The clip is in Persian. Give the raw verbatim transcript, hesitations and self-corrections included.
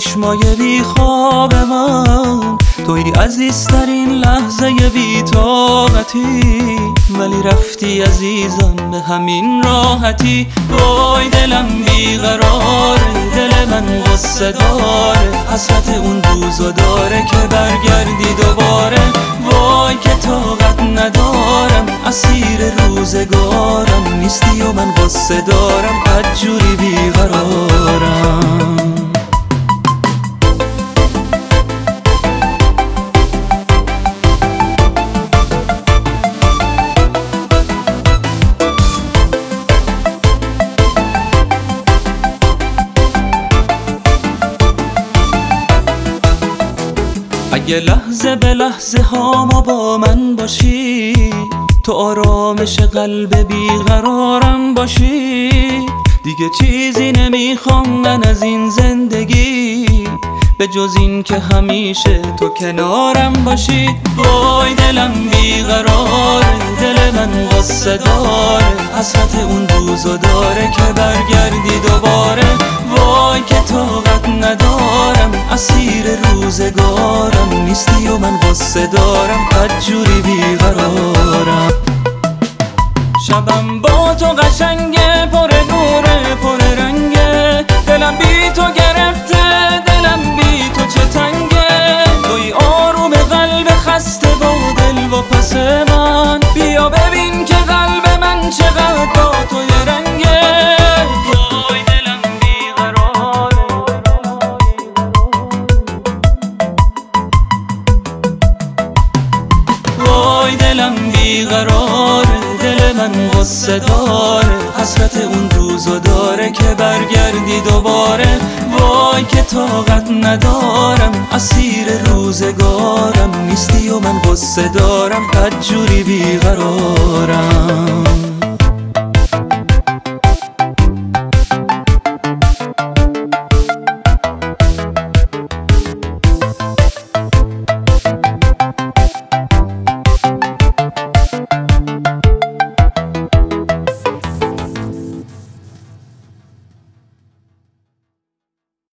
چشمای بی خواب من، توی عزیزترین لحظه بی طاقتی، ولی رفتی عزیزم به همین راحتی. وای دلم بیقراره، دل من غصه داره، حسرت اون روزا داره که برگردی دوباره. وای که طاقت ندارم، اسیر روزگارم نیستی و من غصه دارم، بدجوری بیقرارم. اگه لحظه به لحظه ها ما با من باشی، تو آرامش قلب بیقرارم باشی، دیگه چیزی نمیخوام من از این زندگی به جز این که همیشه تو کنارم باشی. وای دلم بیقراره، دل من غصه داره، حسرت اون روزو داره که برگردی دوباره. وای که طاقت ندارم، اسیر روزگارم نیستی و من غصه دارم، بدجوری بیقرارم. شبم با تو قشنگه، پر نوره پر رنگه، دلم بی تو گرفته، دلم بی تو چه تنگه. توی آروم قلب خسته با دل و پس من، بیا ببین که قلب من چقدر با تو یه رنگه. وای دلم بیقراره، وای دلم بیقراره، دل من غصه داره، حسرت اون روزو داره که برگردی دوباره. وای که طاقت ندارم، اسیر روزگارم نیستی و من غصه دارم، بدجوری بیقرارم.